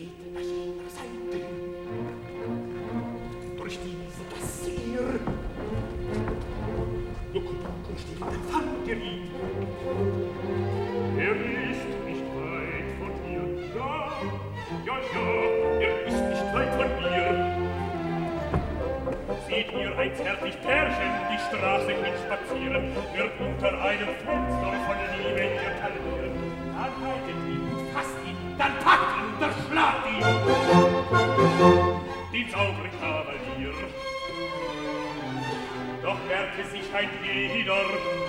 geht nach jener Seite hin. Durch diese Gasse hier. Nur guck, steht dann fangt ihr ihn. Er ist nicht weit von hier. Ja, er ist nicht weit von hier. Seht ihr ein zärtlich Pärchen die Straße hinspazieren, wird unter einem Fenster von Liebe ihr talieren. Dann haltet ihn und fasst ihn, dann packt ihn und erschlagt ihn. Den sauberen Kavalier. Doch merke sich ein jeder,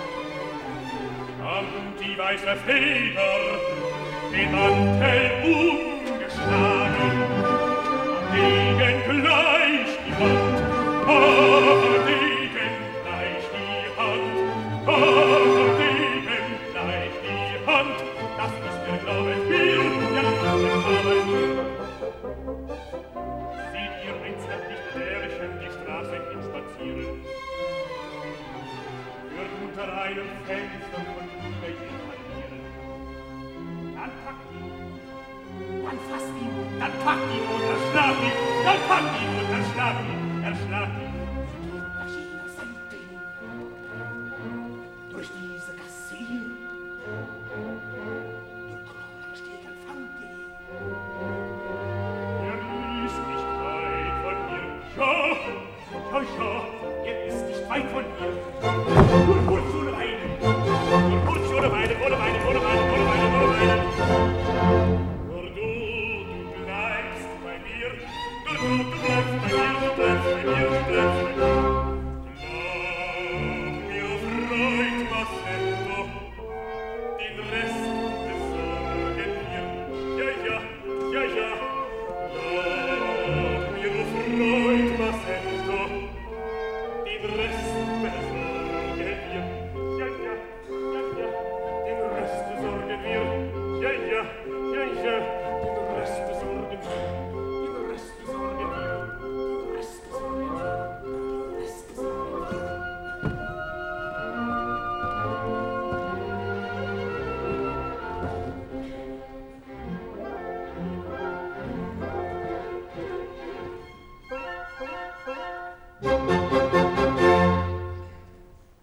am die weiße Feder, den Mantel umgeschlagen, am Degen gleich die Hand, am Degen gleich die Hand, am Degen gleich die Hand, das ist der Kavalier, der Kavalier. Seht ihr ein zärtlich Pärchen die Straße hinspazieren, wird unter einem Fenster von über ihr verlieren. Dann packt ihn, dann fasst ihn, dann packt ihn und erschlagt ihn, dann packt ihn und erschlagt ihn, erschlagt ihn. Nach jener Seite hin. Durch diese Gasse hier. Nur guck, steht dann fangt ihr ihn. Er ist nicht weit von hier. Ja, er ist nicht weit von hier. Nur